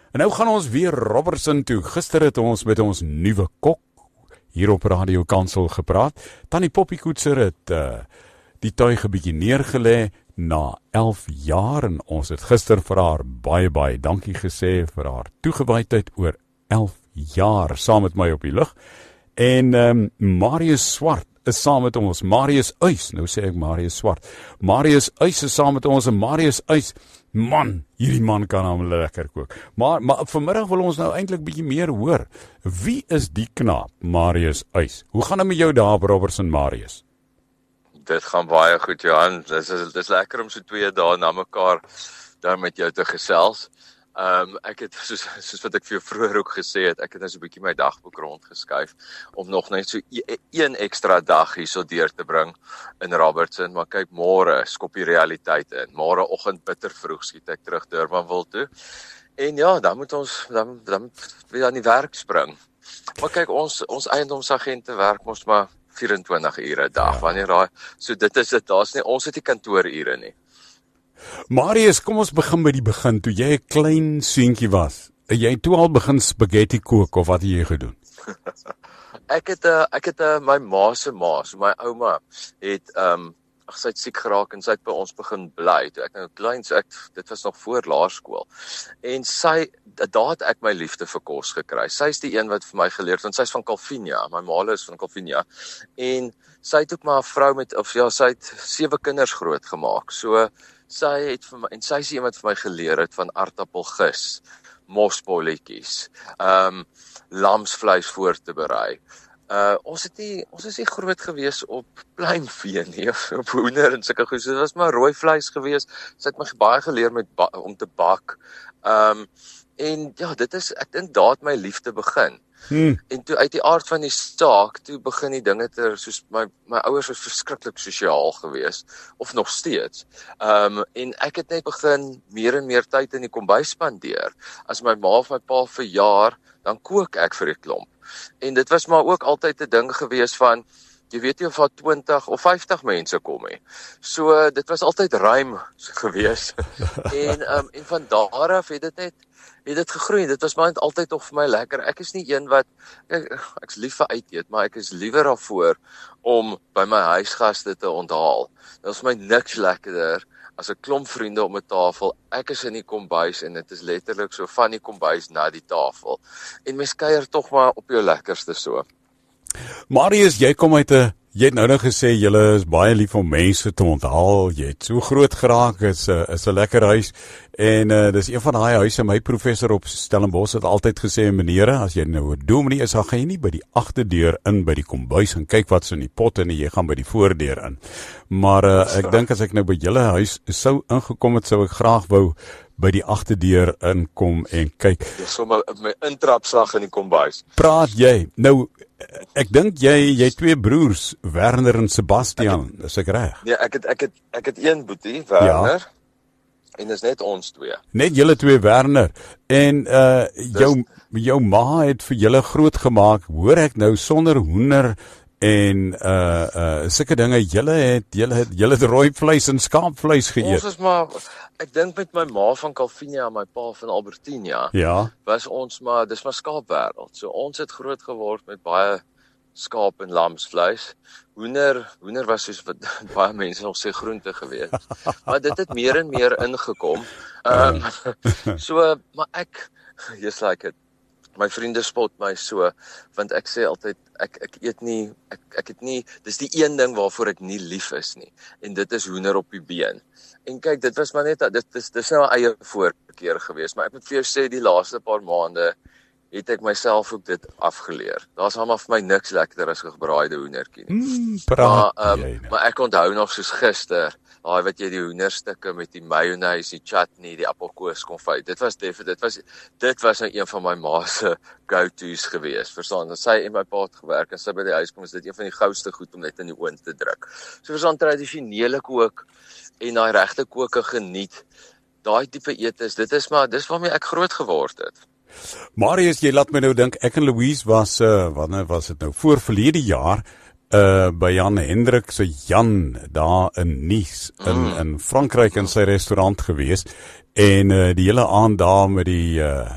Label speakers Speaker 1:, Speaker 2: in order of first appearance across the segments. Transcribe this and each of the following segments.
Speaker 1: En nou gaan ons weer Robertson toe. Gister het ons met ons nuwe kok hier op Radio Kansel gepraat. Tannie Poppie Koetser het die tuig 'n bietjie neergelê na 11 jaar en ons het gister vir haar baie dankie gesê vir haar toegewydheid oor 11 jaar saam met my op die lug. En Marius Swart is saam met ons. Marius Uys, nou sê ek Marius Swart. Marius Uys is saam met ons en Marius Uys, man, hierdie man kan hom lekker kook. Maar vanmiddag wil ons nou eintlik bietjie meer hoor. Wie is die knaap, Marius Uys? Hoe gaan dit met jou daar op Robertson, Marius?
Speaker 2: Dit gaan baie goed, Johan. Dis lekker om so 2 dae na mekaar daar met jou te gesels. Ek het, soos wat ek vir jou vroeër ook gesê het, ek het nou so 'n bietjie my dagboek rondgeskuif om nog net so 1 ekstra dag hierso deur te bring in Robertson, maar kyk, môre skop die realiteit in. Môreoggend bitter vroeg skiet ek terug Durbanville toe. En ja, dan moet ons dan weer aan die werk spring. Maar kyk, ons eiendomsagente werk mos maar 24 ure 'n dag. Wanneer daai, so dit is dit, ons het nie kantoorure nie.
Speaker 1: Marius, kom ons begin by die begin. Toe jy 'n klein seentjie was, jy toe al begin spaghetti kook of wat het jy gedoen?
Speaker 2: Ek het my ma se ma, so my ouma het sy het siek geraak en sy het by ons begin bly. Toe ek nou klein, so dit was nog voor laerskool. En daar het ek my liefde vir kos gekry. Sy is die een wat vir my geleer het, want sy is van Calvinia. My ma is van Calvinia. En sy het ook maar 'n vrou sy het 7 kinders groot gemaak. So sy het vir my, en sy is die een wat vir my geleer het van aardappelgis, mosbolletjies, lamsvleis voor te berei. Ons is nie groot gewees op pluimvee nie, op hoender en sulke goed. So dit was maar rooi vleis gewees. Sy het my baie geleer om te bak. En ja, ek dink daar het my liefde begin. En toe uit die aard van die saak, toe begin die dinge soos my ouers was verskriklik sosiaal gewees, of nog steeds. En ek het net begin meer en meer tyd in die kombuis spandeer. As my ma of my pa verjaar, dan kook ek vir die klomp. En dit was maar ook altyd 'n ding gewees van, jy weet nie of daar 20 of 50 mense kom nie. So dit was altyd ruim gewees. En van daar af het dit gegroei. Dit was maar net altyd nog vir my lekker. Ek is nie een wat, ek's lief vir uit eet, maar ek is liewer daarvoor om by my huisgaste te onthaal. Dit is my niks lekkerder as 'n klomp vriende om 'n tafel. Ek is in die kombuis en dit is letterlik so van die kombuis na die tafel. En mens kuier tog maar op jou lekkerste so.
Speaker 1: Marius, jy kom uit jy het nou gesê julle is baie lief om mense te onthaal. Jy het so groot geraak, is 'n lekker huis. En dis een van daai huise, my professor op Stellenbosch het altyd gesê, menere, as jy nou 'n dominee is, dan gaan jy nie by die agterdeur in by die kombuis en kyk wat's in die potte nie, jy gaan by die voordeur in. Maar ek dink as ek nou by julle huis sou ingekom het, sou ek graag wou by die agterdeur inkom en kyk.
Speaker 2: Dis sommer my intrapslag in die kombuis.
Speaker 1: Praat jy? Nou, ek dink jy 2 broers, Werner en Sebastian, is ek reg?
Speaker 2: Nee, ek het 1 boetie, Werner. Ja. En dis net ons 2.
Speaker 1: Net julle 2, Werner. En jou ma het vir julle groot gemaak, hoor ek nou, sonder hoender en sulke dinge. Julle het rooi vleis en skaapvleis geëet.
Speaker 2: Ons is maar, ek dink met my ma van Calvinia en my pa van Albertina, was ons maar, dis maar skaapwêreld. So ons het groot geword met baie skaap en lamsvleis. Hoender was soos wat baie mense nog sê groente gewees. Maar dit het meer en meer ingekom. Maar just like it. My vriende spot my so, want ek sê altyd, ek eet nie, ek het nie, dis die een ding waarvoor ek nie lief is nie. En dit is hoender op die been. En kyk, dit was maar net, dis nou 'n eie voorkeer gewees, maar ek moet vir jou sê, die laaste paar maande het ek myself ook dit afgeleer. Daar's almal vir my niks lekkerder as 'n gebraaide hoendertjie nie. Maar ek onthou nog soos gister, daai wat jy die hoenderstukke met die mayonnaise, die chutney, die appelkoos konfyt. Dit was nou een van my ma se go-to's gewees. Verstaan, as sy en my pa het gewerk en sy by die huis kom, is dit een van die gouste goed om net in die oond te druk. So verstaan, tradisionele kook en daai regte koke geniet. Daai tipe etes, dis waarmee ek groot geword het.
Speaker 1: Marius, jy laat my nou dink, ek en Louise wanneer was dit nou, voor verlede jaar, by Jan Hendrik se Jan, daar in Nice, in Frankryk in sy restaurant gewees, en die hele aand daar met die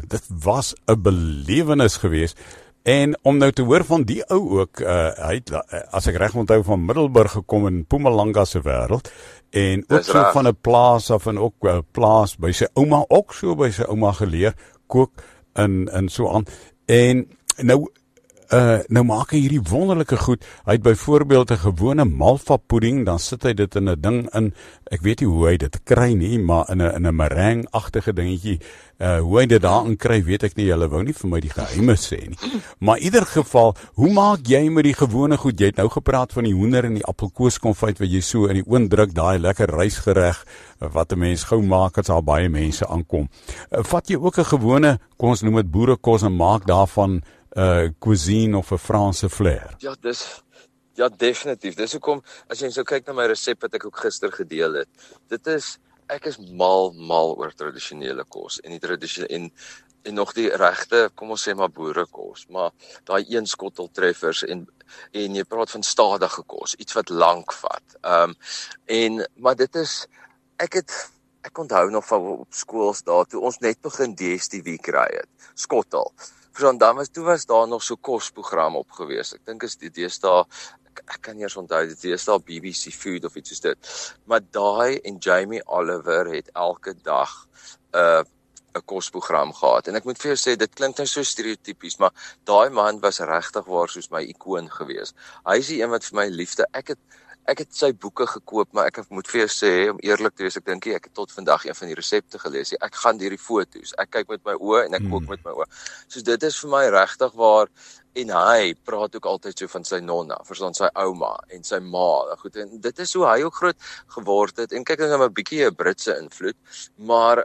Speaker 1: dit was 'n belewenis geweest. En om nou te hoor van die ou ook, hy het, as ek reg onthou, van Middelburg gekom in Mpumalanga se wêreld, en ook so van 'n plaas af, en ook 'n plaas by sy ouma, ook so by sy ouma geleer, kook en so aan. En nou maak hy hierdie wonderlike goed. Hy het byvoorbeeld 'n gewone malva pudding, dan sit hy dit in 'n ding in, ek weet nie hoe hy dit kry nie, maar in 'n meringue-agtige dingetjie. Hoe hy dit daarin kry, weet ek nie, hulle wou nie vir my die geheime sê nie. Maar in ieder geval, hoe maak jy met die gewone goed? Jy het nou gepraat van die hoender en die appelkoeskonfyt wat jy so in die oond druk, daai lekker rysgereg wat 'n mens gou maak as daar baie mense aankom. Vat jy ook 'n gewone, kom ons noem dit boerekos, en maak daarvan cuisine of 'n Franse flair?
Speaker 2: Ja, definitief. Dis hoekom, as jy so kyk na my resep wat ek ook gister gedeel het, ek is mal oor tradisionele kos en en nog die regte, kom ons sê maar boerekos, maar daai een skottel treffers en jy praat van stadige kos, iets wat lank vat. Maar dit is, ek onthou nog van op skools daar toe ons net begin DStv kry het, skottel. Toe was daar nog so kosprogram op gewees. Ek dink is die deesdae, ek kan nie eens onthou, dit is daar BBC Food of iets soos dit. Maar daai en Jamie Oliver het elke dag 'n kosprogram gehad. En ek moet vir jou sê, dit klink nou so stereotypies, maar daai man was regtig waar soos my ikoon gewees. Hy is die een wat vir my liefde, ek het sy boeke gekoop, maar ek moet vir jou sê, om eerlik te wees, ek dink ek het tot vandag een van die resepte gelees. Ek gaan hierdie foto's, ek kyk met my oë en ek kook met my oë. So dit is vir my regtig waar, en hy praat ook altyd so van sy nonna, verstaan, sy ouma en sy ma. Goed, en dit is hoe hy ook groot geword het. En kyk, ek het 'n bietjie 'n Britse invloed, maar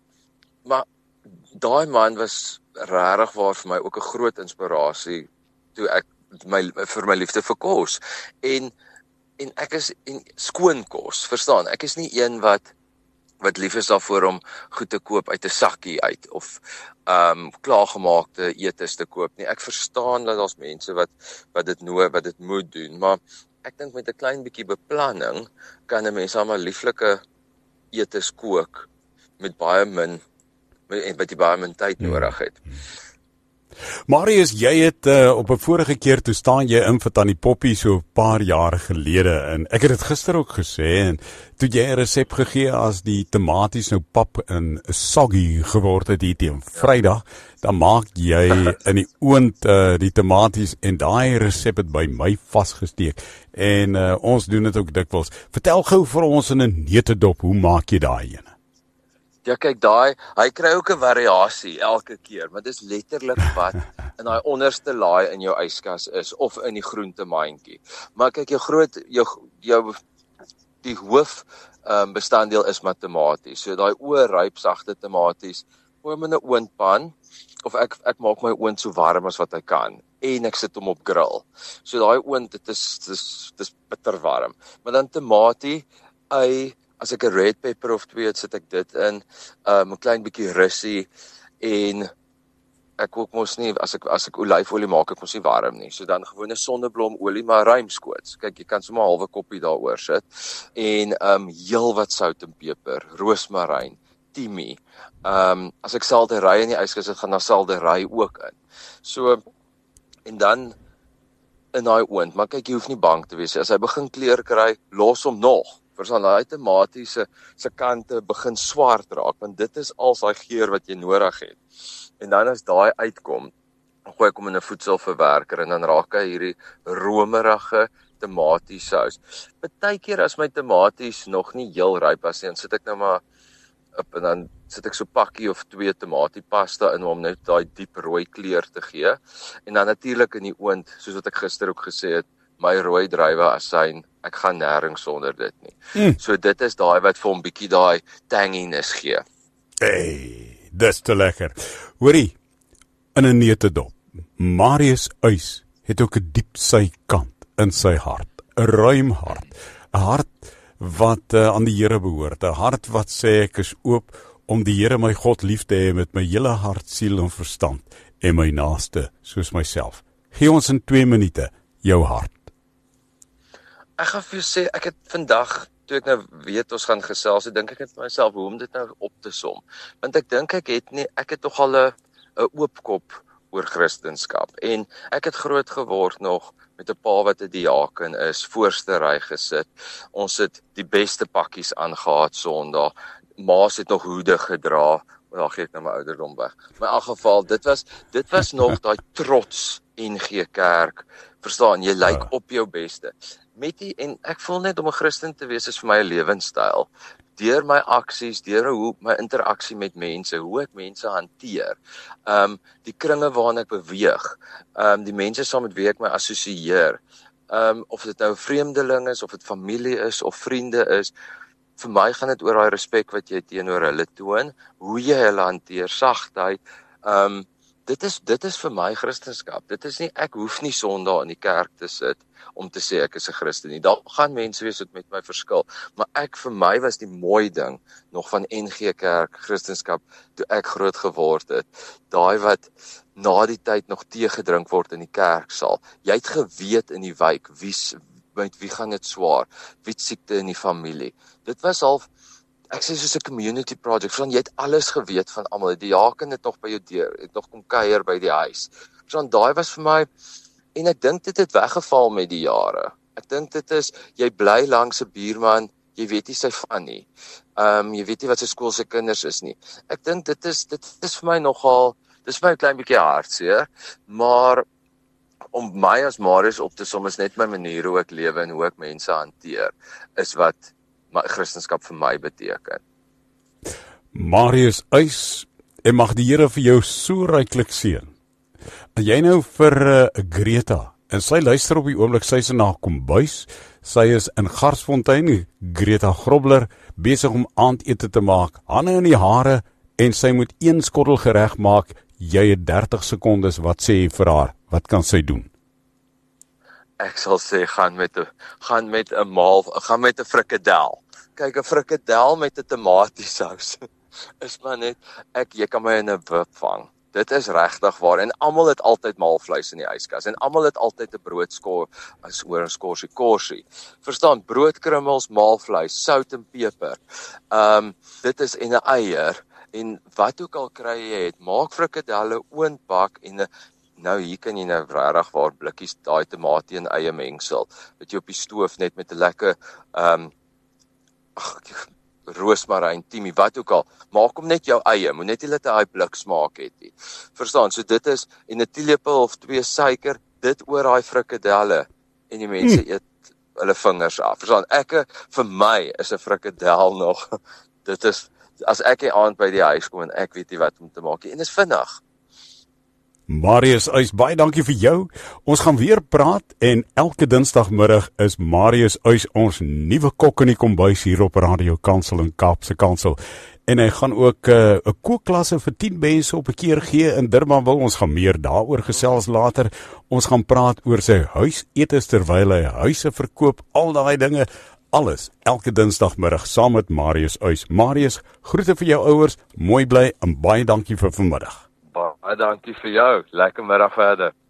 Speaker 2: daai man was regtig waar vir my ook 'n groot inspirasie toe ek vir my liefde vir kos. En ek is skoon kos, verstaan? Ek is nie een wat lief is daarvoor om goed te koop uit 'n sakkie uit of klaargemaakte etes te koop nie. Ek verstaan dat daar's mense wat dit moet doen, maar ek dink met 'n klein bietjie beplanning kan 'n mens almal lieflike etes kook met baie min en wat jy baie min tyd nodig het.
Speaker 1: Marius, jy het op 'n vorige keer, toe staan jy in vir Tannie Poppy so 'n paar jaar gelede, en ek het dit gister ook gesê, en toe jy 'n resep gegee as die tomaties nou pap en soggy geword het hier teen Vrydag, dan maak jy in die oond die tomaties, en daai resep het by my vasgesteek, en ons doen dit ook dikwels. Vertel gou vir ons in 'n neutedop, hoe maak jy daai ene?
Speaker 2: Ja, kyk, hy kry ook 'n variasie elke keer, maar dis letterlik wat in daai onderste laai in jou yskas is, of in die groentemandjie. Maar kyk, die hoof bestanddeel is maar tomaties. So daai oorryp sagte tomaties, gooi hom in 'n oondpan, of ek maak my oond so warm as wat hy kan, en ek sit hom op grill. So daai oond, dit is bitter warm. Maar dan tomatie, as ek 'n red pepper of 2 het, sit ek dit in, 'n klein bietjie russie, en ek kook mos nie, as ek olyfolie maak, ek mos nie warm nie, so dan gewone sonneblomolie, maar ruimskoots. Kyk, jy kan sommer 'n halwe koppie daaroor sit, en heel wat sout en peper, roosmaryn, timie, as ek saldery in die yskas het, gaan daar saldery ook in. So, en dan in daai oond, maar kyk, jy hoef nie bang te wees, as hy begin kleur kry, los hom nog. Verstaan, daai tomaties se kante begin swart raak, want dit is als daai geur wat jy nodig het. En dan as daai uitkom, gooi ek hom in 'n voedselverwerker, en dan raak hy hierdie romerige tomatiesous. Partykeer as my tomaties nog nie heel ryp as nie, dan sit ek nou maar op, en dan sit ek so pakkie of 2 tomatiepasta in, om net daai diep rooi kleur te gee. En dan natuurlik in die oond, soos wat ek gister ook gesê het, my rooi druiwe asyn, ek gaan nêrens sonder dit nie. So dit is daai wat vir hom bietjie daai tanginess gee.
Speaker 1: Hey, dis te lekker. Hoorie, in 'n neutedop, Marius Uys het ook 'n diep sy kant in sy hart, 'n ruim hart, 'n hart wat aan die Here behoort, 'n hart wat sê ek is oop om die Here my God lief te hê met my hele hart, siel en verstand, en my naaste soos myself. Gee ons in 2 minute jou hart.
Speaker 2: Ek gaan vir jou sê, ek het vandag, toe ek nou weet ons gaan gesels, dink ek het vir myself hoe om dit nou op te som. Want ek dink ek het nog al 'n oop kop oor Christendom. En ek het groot geword nog met 'n pa wat 'n diaken is, voorste ry gesit. Ons het die beste pakkies aangehad Sondag. Ma's het nog hoede gedra. Daar gee ek nou my ouderdom weg. Maar in elk geval, dit was nog daai trots NG Kerk. Verstaan, jy lyk op jou beste. En ek voel net om 'n Christen te wees is vir my 'n lewenstyl. Deur my aksies, deur hoe my interaksie met mense, hoe ek mense hanteer, die kringe waarin ek beweeg, die mense saam met wie ek my assosieer, of dit nou 'n vreemdeling is, of dit familie is, of vriende is, vir my gaan dit oor daai respek wat jy teenoor hulle toon, hoe jy hulle hanteer, sagtheid. Dit is vir my Christendom. Dit is nie, ek hoef nie Sondag in die kerk te sit om te sê ek is 'n Christen nie. Daar gaan mense wees wat met my verskil, maar vir my was die mooi ding nog van NG Kerk Christendom toe ek groot geword het. Daai wat na die tyd nog tee gedrink word in die kerksaal. Jy het geweet in die wijk met wie gaan dit swaar, wie het siekte in die familie. Dit was half, ek sê soos 'n community project, want jy het alles geweet van almal. Die diaken het nog by jou deur, het nog kom kuier by die huis. Want daai was vir my, en ek dink dit het weggeval met die jare. Ek dink dit is, jy bly langs 'n buurman, jy weet nie sy van nie. Jy weet nie wat sy skool se kinders is nie. Ek dink dit is vir my nogal, dit is vir my 'n klein bietjie hartseer, maar om my as Marius op te som is net my manier hoe ek lewe en hoe ek mense hanteer, is wat Christendom vir my beteken.
Speaker 1: Marius Uys, en mag die Here vir jou so ryklik seën. En jy nou vir Greta, en sy luister op die oomblik, sy is in haar kombuis, sy is in Garsfontein, Greta Grobler, besig om aandete te maak, hande in die hare, en sy moet 1 skottel gereg maak, jy het 30 sekondes, wat sê jy vir haar, wat kan sy doen?
Speaker 2: Ek sal sê, gaan met 'n frikadel. Kyk, 'n frikadel met 'n tomatiesous is maar net, jy kan my in 'n wip vang. Dit is regtig waar, en almal het altyd maalvleis in die yskas, en almal het altyd 'n broodskor, oor 'n korsie. Verstaan, broodkrummels, maalvleis, sout en peper. Dit is, en 'n eier, en wat ook al kry jy het, maak frikadelle, oondbak, en nou hier kan jy nou regtig waar blikkies daai tamatie en eie mengsel, wat jy op die stoof net met 'n lekker roosmaryn, timie, wat ook al, maak hom net jou eie, moet net nie laat hy blik smaak het nie. Verstaan, so dit is, en 'n teelepel of 2 suiker, dit oor daai frikadelle, en die mense eet hulle vingers af. Verstaan, vir my is 'n frikadel nog, dit is, as ek die aand by die huis kom en ek weet nie wat om te maak nie, en dit is vinnig.
Speaker 1: Marius Uys, baie dankie vir jou. Ons gaan weer praat, en elke dinsdagmiddag is Marius Uys ons nuwe kok in die kombuis hier op Radio Kansel en Kaapse Kansel. En hy gaan ook 'n kookklasse vir 10 mense op 'n keer gee in Durbanville. Ons gaan meer daaroor gesels later. Ons gaan praat oor sy huisetes terwyl hy huise verkoop, al daai dinge, alles, elke dinsdagmiddag saam met Marius Uys. Marius, groete vir jou ouers, mooi bly en baie dankie vir vanmiddag.
Speaker 2: Baie dankie vir jou. Lekker middag verder.